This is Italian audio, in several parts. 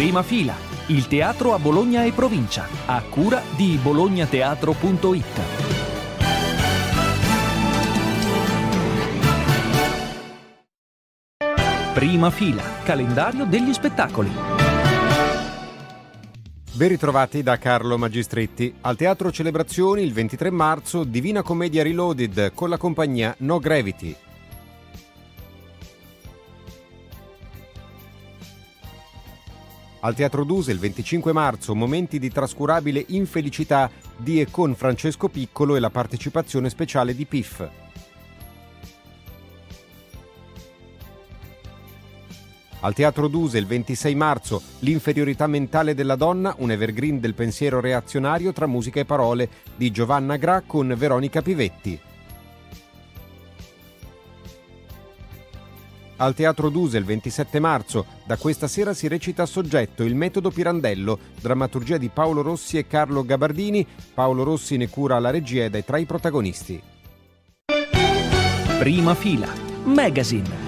Prima fila, il teatro a Bologna e provincia, a cura di bolognateatro.it. Prima fila, calendario degli spettacoli. Ben ritrovati da Carlo Magistretti. Al Teatro Celebrazioni il 23 marzo Divina Commedia Reloaded con la compagnia No Gravity. Al Teatro Duse il 25 marzo Momenti di trascurabile infelicità di e con Francesco Piccolo e la partecipazione speciale di Piff. Al Teatro Duse il 26 marzo L'inferiorità mentale della donna, un evergreen del pensiero reazionario tra musica e parole di Giovanna Gra con Veronica Pivetti. Al Teatro Duse il 27 marzo, da questa sera si recita a Soggetto Il metodo Pirandello, drammaturgia di Paolo Rossi e Carlo Gabardini. Paolo Rossi ne cura la regia ed è tra i protagonisti. Prima fila, Magazine.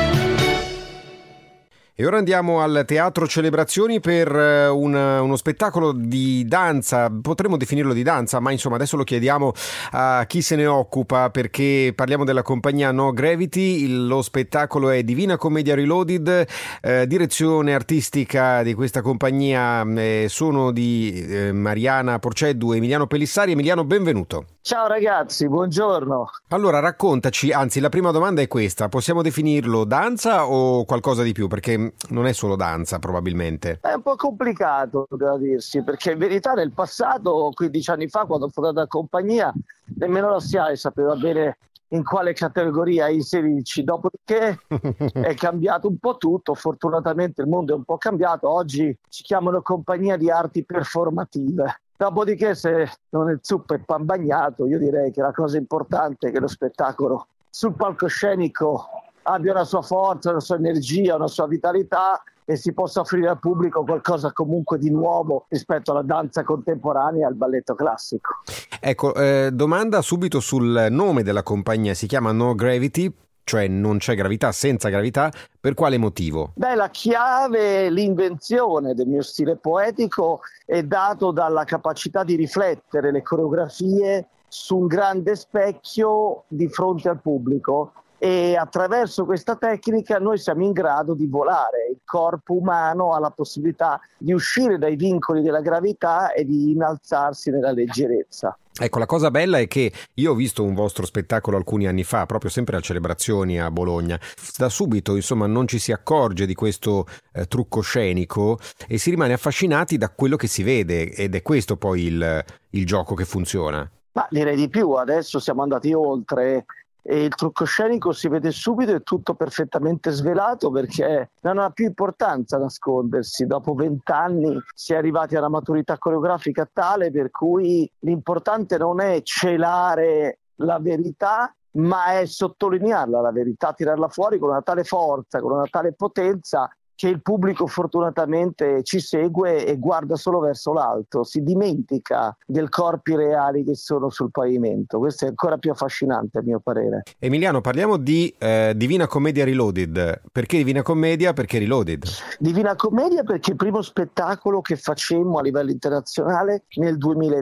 E ora andiamo al Teatro Celebrazioni per uno spettacolo di danza, potremmo definirlo di danza, ma insomma adesso lo chiediamo a chi se ne occupa, perché parliamo della compagnia No Gravity. Lo spettacolo è Divina Commedia Reloaded, direzione artistica di questa compagnia sono di Mariana Porceddu e Emiliano Pelissari. Emiliano, benvenuto. Ciao ragazzi, buongiorno. Allora raccontaci, anzi la prima domanda è questa: possiamo definirlo danza o qualcosa di più? Perché non è solo danza probabilmente. È un po' complicato da dirsi, perché in verità nel passato, 15 anni fa, quando ho fondato la compagnia, nemmeno la SIAE sapeva bene in quale categoria inserirci. Dopodiché è cambiato un po' tutto, fortunatamente il mondo è un po' cambiato, oggi ci chiamano compagnia di arti performative. Dopodiché, se non il zuppo è pan bagnato, io direi che la cosa importante è che lo spettacolo sul palcoscenico abbia una sua forza, una sua energia, una sua vitalità e si possa offrire al pubblico qualcosa comunque di nuovo rispetto alla danza contemporanea e al balletto classico. Ecco, domanda subito sul nome della compagnia, si chiama No Gravity, cioè non c'è gravità, senza gravità. Per quale motivo? La chiave, l'invenzione del mio stile poetico è dato dalla capacità di riflettere le coreografie su un grande specchio di fronte al pubblico, e attraverso questa tecnica noi siamo in grado di volare. Il corpo umano ha la possibilità di uscire dai vincoli della gravità e di innalzarsi nella leggerezza. Ecco, la cosa bella è che io ho visto un vostro spettacolo alcuni anni fa, proprio sempre a Celebrazioni a Bologna. Da subito, insomma, non ci si accorge di questo trucco scenico e si rimane affascinati da quello che si vede, ed è questo poi il gioco che funziona. Ma direi di più, adesso siamo andati oltre e il trucco scenico si vede subito, è tutto perfettamente svelato, perché non ha più importanza nascondersi. Dopo 20 anni si è arrivati a una maturità coreografica tale per cui l'importante non è celare la verità, ma è sottolinearla la verità, tirarla fuori con una tale forza, con una tale potenza che il pubblico fortunatamente ci segue e guarda solo verso l'alto, si dimentica dei corpi reali che sono sul pavimento. Questo è ancora più affascinante a mio parere. Emiliano, parliamo di Divina Commedia Reloaded. Perché Divina Commedia? Perché Reloaded? Divina Commedia perché è il primo spettacolo che facemmo a livello internazionale nel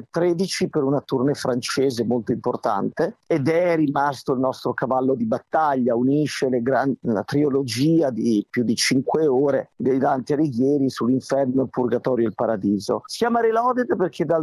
2013 per una tournée francese molto importante, ed è rimasto il nostro cavallo di battaglia, unisce una trilogia di più di 5 ore dei Dante Alighieri sull'inferno, il purgatorio e il paradiso. Si chiama Reloaded perché dal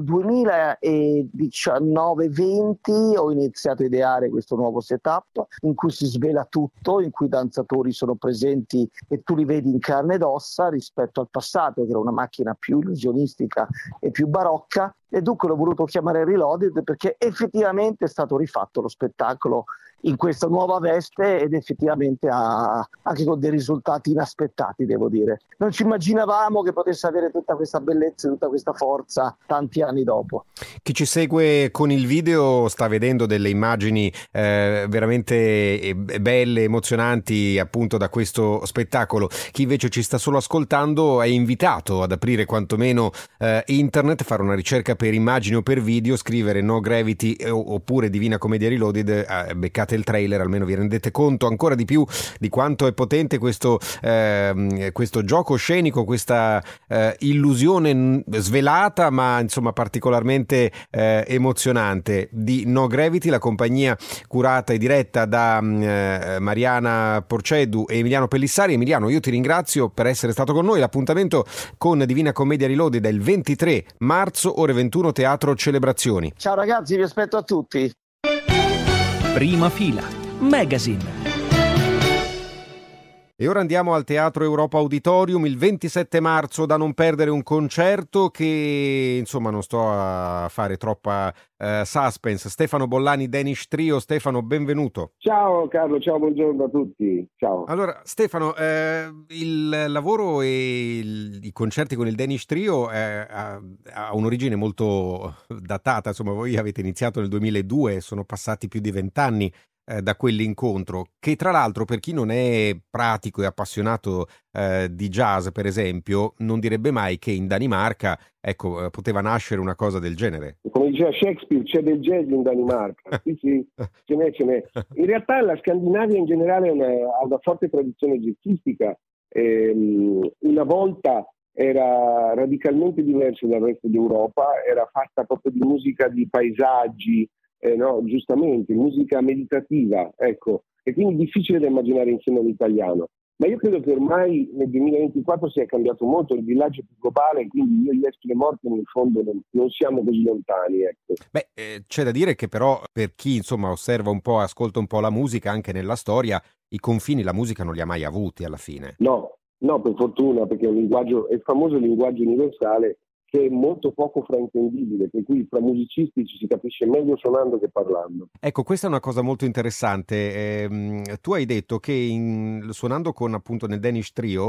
2019-20 ho iniziato a ideare questo nuovo setup in cui si svela tutto, in cui i danzatori sono presenti e tu li vedi in carne ed ossa rispetto al passato, che era una macchina più illusionistica e più barocca, e dunque l'ho voluto chiamare Reloaded perché effettivamente è stato rifatto lo spettacolo in questa nuova veste ed effettivamente anche con dei risultati inaspettati, devo dire. Non ci immaginavamo che potesse avere tutta questa bellezza e tutta questa forza tanti anni dopo. Chi ci segue con il video sta vedendo delle immagini veramente belle, emozionanti appunto da questo spettacolo. Chi invece ci sta solo ascoltando è invitato ad aprire quantomeno internet, fare una ricerca per immagini o per video, scrivere No Gravity oppure Divina Commedia Reloaded, beccate guardate il trailer almeno vi rendete conto ancora di più di quanto è potente questo gioco scenico, questa illusione svelata ma insomma particolarmente emozionante di No Gravity, la compagnia curata e diretta da Mariana Porcedu e Emiliano Pellissari. Emiliano, io ti ringrazio per essere stato con noi. L'appuntamento con Divina Commedia Reloaded è il 23 marzo, ore 21, Teatro Celebrazioni. Ciao ragazzi, vi aspetto a tutti. Prima fila, Magazine. E ora andiamo al Teatro Europa Auditorium il 27 marzo, da non perdere, un concerto che insomma non sto a fare troppa suspense. Stefano Bollani Danish Trio. Stefano, benvenuto. Ciao Carlo, ciao, buongiorno a tutti. Ciao. Allora Stefano, il lavoro e i concerti con il Danish Trio ha un'origine molto datata, insomma voi avete iniziato nel 2002, sono passati più di 20 anni da quell'incontro, che tra l'altro per chi non è pratico e appassionato di jazz per esempio non direbbe mai che in Danimarca poteva nascere una cosa del genere. Come diceva Shakespeare, c'è del jazz in Danimarca. Sì, ce n'è. In realtà la Scandinavia in generale ha una forte tradizione jazzistica. Una volta era radicalmente diversa dal resto d'Europa, era fatta proprio di musica di paesaggi, no, giustamente, musica meditativa, ecco, e quindi difficile da immaginare insieme all'italiano. Ma io credo che ormai nel 2024 sia cambiato molto, il villaggio è più globale, quindi io, gli Eschi e le Morti in fondo non siamo così lontani, ecco. C'è da dire che però per chi insomma osserva un po', ascolta un po' la musica, anche nella storia, i confini la musica non li ha mai avuti alla fine. No, per fortuna, perché è il famoso linguaggio universale che è molto poco fraintendibile, per cui fra musicisti ci si capisce meglio suonando che parlando. Ecco, questa è una cosa molto interessante. Tu hai detto che suonando con appunto nel Danish Trio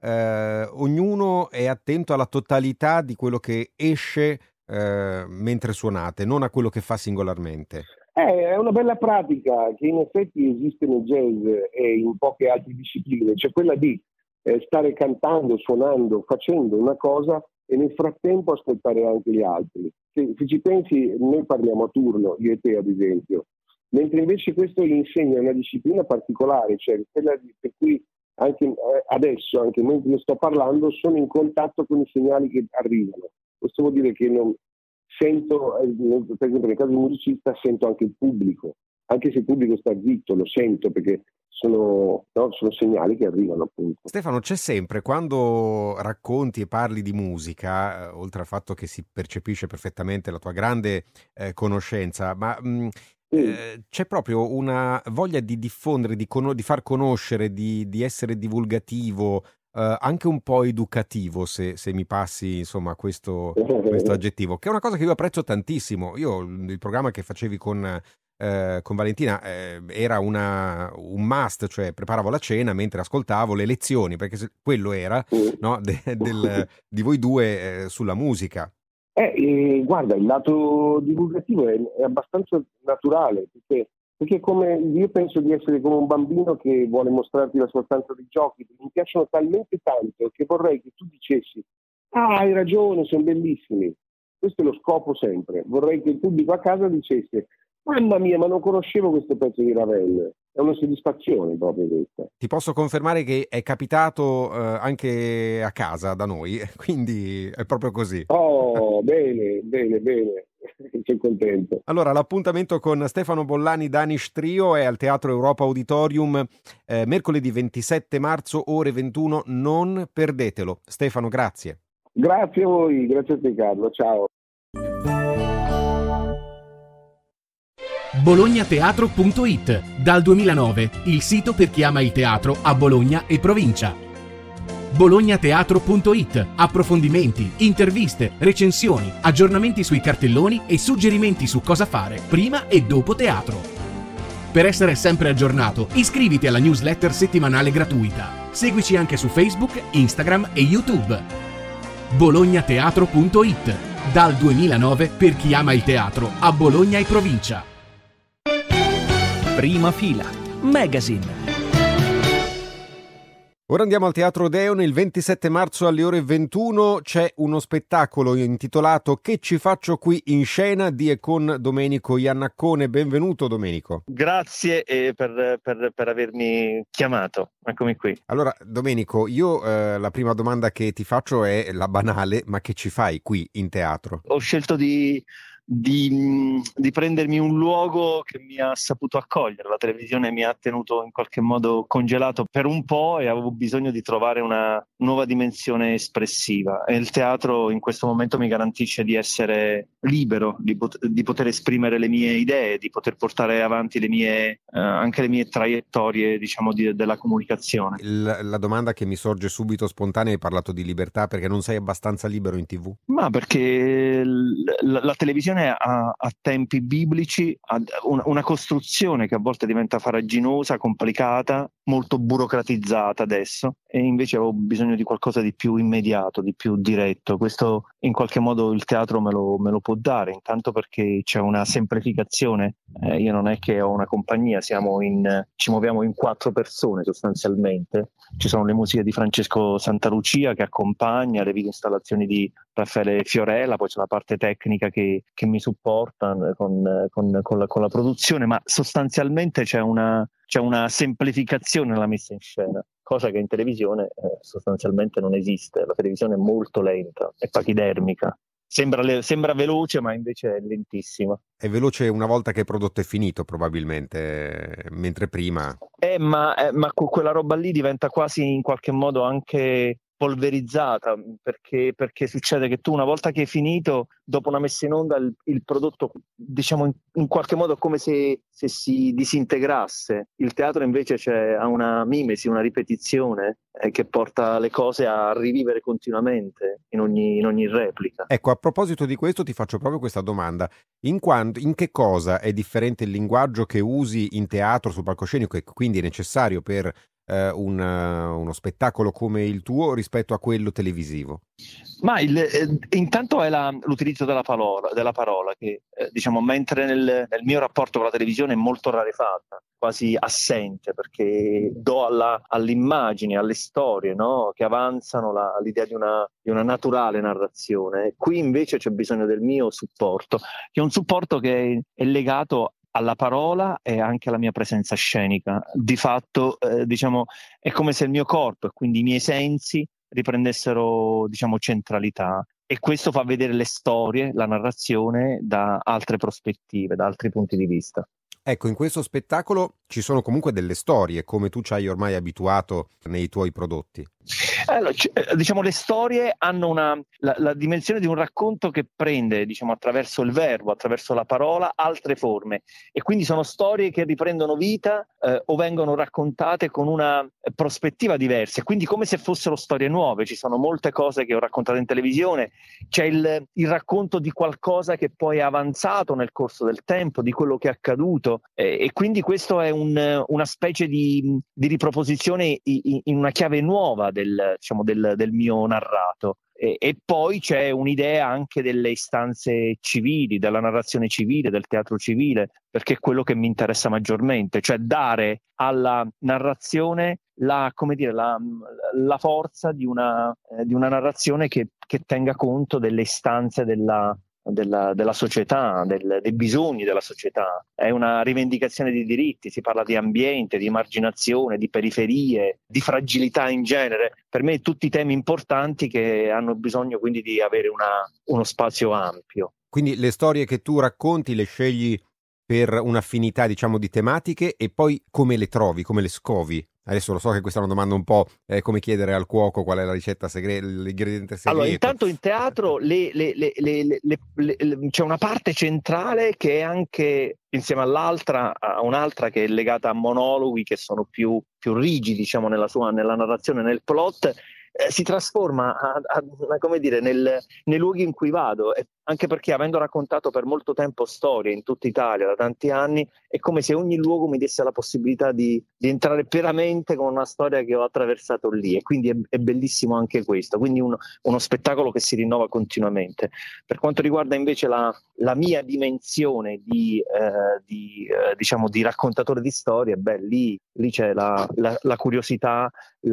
ognuno è attento alla totalità di quello che esce mentre suonate, non a quello che fa singolarmente. È una bella pratica che in effetti esiste nel jazz e in poche altre discipline, cioè quella di stare cantando, suonando, facendo una cosa e nel frattempo ascoltare anche gli altri. Se ci pensi, noi parliamo a turno, io e te ad esempio, mentre invece questo gli insegna una disciplina particolare, cioè quella per cui anche adesso, anche mentre sto parlando, sono in contatto con i segnali che arrivano. Questo vuol dire che non sento, per esempio nel caso del musicista, sento anche il pubblico, anche se il pubblico sta zitto, lo sento perché sono segnali che arrivano, appunto. Stefano, c'è sempre, quando racconti e parli di musica, oltre al fatto che si percepisce perfettamente la tua grande conoscenza, ma c'è proprio una voglia di diffondere, di far conoscere, di essere divulgativo, anche un po' educativo, se mi passi insomma questo aggettivo, che è una cosa che io apprezzo tantissimo. Io il programma che facevi con Valentina era un must, cioè preparavo la cena mentre ascoltavo le lezioni, perché quello era, no, di voi due sulla musica. Guarda, il lato divulgativo è abbastanza naturale, perché io penso di essere come un bambino che vuole mostrarti la sostanza dei giochi. Mi piacciono talmente tanto che vorrei che tu dicessi: ah, hai ragione, sono bellissimi. Questo è lo scopo sempre. Vorrei che il pubblico a casa dicesse: mamma mia, ma non conoscevo questo pezzo di Ravel. È una soddisfazione proprio questa. Ti posso confermare che è capitato anche a casa da noi, quindi è proprio così. Oh, bene. Sono contento. Allora, l'appuntamento con Stefano Bollani Danish Trio è al Teatro Europa Auditorium mercoledì 27 marzo, ore 21. Non perdetelo. Stefano, grazie. Grazie a voi, grazie a te Carlo, ciao. bolognateatro.it, dal 2009 il sito per chi ama il teatro a Bologna e provincia. bolognateatro.it, approfondimenti, interviste, recensioni, aggiornamenti sui cartelloni e suggerimenti su cosa fare prima e dopo teatro. Per essere sempre aggiornato, iscriviti alla newsletter settimanale gratuita. Seguici anche su Facebook, Instagram e YouTube. bolognateatro.it, dal 2009 per chi ama il teatro a Bologna e provincia. Prima fila, Magazine. Ora andiamo al Teatro Odeon. Il 27 marzo alle ore 21 c'è uno spettacolo intitolato Che ci faccio qui in scena di e con Domenico Iannaccone. Benvenuto Domenico. Grazie per avermi chiamato, eccomi qui. Allora Domenico, io la prima domanda che ti faccio è la banale, ma che ci fai qui in teatro? Ho scelto di prendermi un luogo che mi ha saputo accogliere. La televisione mi ha tenuto in qualche modo congelato per un po' e avevo bisogno di trovare una nuova dimensione espressiva, e il teatro in questo momento mi garantisce di essere libero, di poter esprimere le mie idee, di poter portare avanti anche le mie traiettorie, diciamo, della comunicazione. La domanda che mi sorge subito spontanea: hai parlato di libertà, perché non sei abbastanza libero in TV? Ma perché la televisione ha tempi biblici, ha una costruzione che a volte diventa farraginosa, complicata, molto burocratizzata adesso, e invece avevo bisogno di qualcosa di più immediato, di più diretto. Questo in qualche modo il teatro me lo può dare, intanto perché c'è una semplificazione. Io non è che ho una compagnia, ci muoviamo in 4 persone sostanzialmente. Ci sono le musiche di Francesco Santalucia che accompagna, le video installazioni di Raffaele Fiorella, poi c'è la parte tecnica che mi supporta con la produzione, ma sostanzialmente c'è una semplificazione nella messa in scena, cosa che in televisione sostanzialmente non esiste. La televisione è molto lenta, è pachidermica. Sembra veloce, ma invece è lentissima. È veloce una volta che il prodotto è finito, probabilmente, mentre prima... Ma quella roba lì diventa quasi in qualche modo anche polverizzata, perché succede che tu, una volta che hai finito, dopo una messa in onda, il prodotto, diciamo, in qualche modo è come se si disintegrasse. Il teatro invece ha una mimesi, una ripetizione che porta le cose a rivivere continuamente in ogni replica. Ecco, a proposito di questo ti faccio proprio questa domanda: in che cosa è differente il linguaggio che usi in teatro sul palcoscenico, e quindi è necessario per uno spettacolo come il tuo, rispetto a quello televisivo? Ma intanto è l'utilizzo della parola che diciamo, mentre nel mio rapporto con la televisione è molto rarefatta, quasi assente, perché do all'immagine, alle storie, no? Che avanzano l'idea di una naturale narrazione. Qui invece c'è bisogno del mio supporto, che è un supporto che è legato alla parola e anche alla mia presenza scenica. Di fatto, diciamo, è come se il mio corpo e quindi i miei sensi riprendessero, diciamo, centralità, e questo fa vedere le storie, la narrazione da altre prospettive, da altri punti di vista. Ecco, in questo spettacolo ci sono comunque delle storie, come tu ci hai ormai abituato nei tuoi prodotti. Allora, diciamo, le storie hanno la dimensione di un racconto che prende, diciamo, attraverso il verbo, attraverso la parola, altre forme, e quindi sono storie che riprendono vita o vengono raccontate con una prospettiva diversa, quindi come se fossero storie nuove. Ci sono molte cose che ho raccontato in televisione, c'è il racconto di qualcosa che poi è avanzato nel corso del tempo, di quello che è accaduto, e quindi questo è una specie di riproposizione in una chiave nuova del mio narrato. E poi c'è un'idea anche delle istanze civili, della narrazione civile, del teatro civile, perché è quello che mi interessa maggiormente, cioè dare alla narrazione la forza di una narrazione che tenga conto delle istanze della società, dei bisogni della società. È una rivendicazione di diritti, si parla di ambiente, di emarginazione, di periferie, di fragilità in genere. Per me tutti temi importanti che hanno bisogno quindi di avere uno spazio ampio. Quindi le storie che tu racconti le scegli per un'affinità, diciamo, di tematiche, e poi come le trovi, come le scovi? Adesso lo so che questa è una domanda un po' come chiedere al cuoco qual è la ricetta segreta, l'ingrediente segreto. Allora, intanto in teatro c'è una parte centrale che è anche, insieme all'altra, a un'altra che è legata a monologhi che sono più rigidi, diciamo, nella narrazione, nel plot. Si trasforma come dire, nei luoghi in cui vado, e anche perché avendo raccontato per molto tempo storie in tutta Italia da tanti anni, è come se ogni luogo mi desse la possibilità di entrare pienamente con una storia che ho attraversato lì, e quindi è bellissimo anche questo, quindi uno spettacolo che si rinnova continuamente. Per quanto riguarda invece la mia dimensione diciamo di raccontatore di storie, lì c'è la curiosità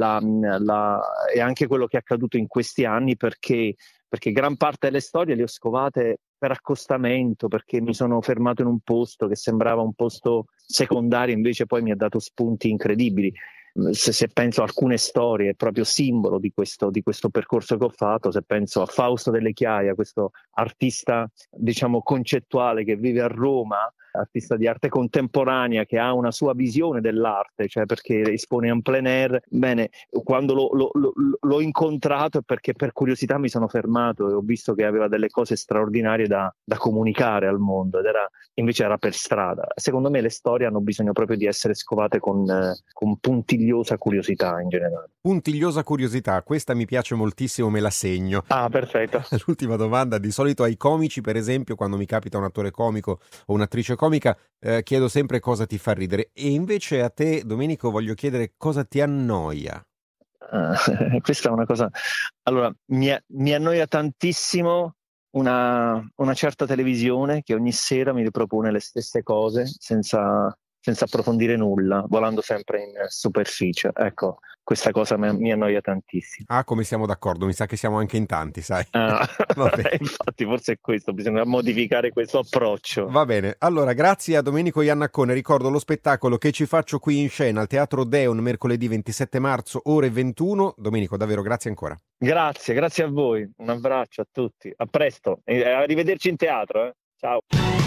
e anche quello che è accaduto in questi anni, perché gran parte delle storie le ho scovate per accostamento, perché mi sono fermato in un posto che sembrava un posto secondario, invece poi mi ha dato spunti incredibili. Se penso a alcune storie, è proprio simbolo di questo percorso che ho fatto. Se penso a Fausto Delle Chiaia, questo artista, diciamo, concettuale che vive a Roma, artista di arte contemporanea che ha una sua visione dell'arte, cioè perché espone en plein air. Bene, quando l'ho incontrato è perché per curiosità mi sono fermato e ho visto che aveva delle cose straordinarie da comunicare al mondo, invece era per strada. Secondo me le storie hanno bisogno proprio di essere scovate con puntigliosa curiosità in generale. Puntigliosa curiosità, questa mi piace moltissimo, me la segno. Ah, perfetto. L'ultima domanda: di solito ai comici, per esempio, quando mi capita un attore comico o un'attrice comica, chiedo sempre cosa ti fa ridere, e invece a te, Domenico, voglio chiedere cosa ti annoia. Questa è una cosa, allora mi annoia tantissimo una certa televisione che ogni sera mi ripropone le stesse cose senza approfondire nulla, volando sempre in superficie. Ecco, questa cosa mi annoia tantissimo. Ah, come siamo d'accordo, mi sa che siamo anche in tanti, sai. Infatti forse è questo, bisogna modificare questo approccio. Va bene, allora grazie a Domenico Iannaccone. Ricordo lo spettacolo Che ci faccio qui in scena al Teatro Odeon mercoledì 27 marzo ore 21. Domenico, davvero grazie ancora. Grazie a voi, un abbraccio a tutti, a presto, arrivederci in teatro. Ciao.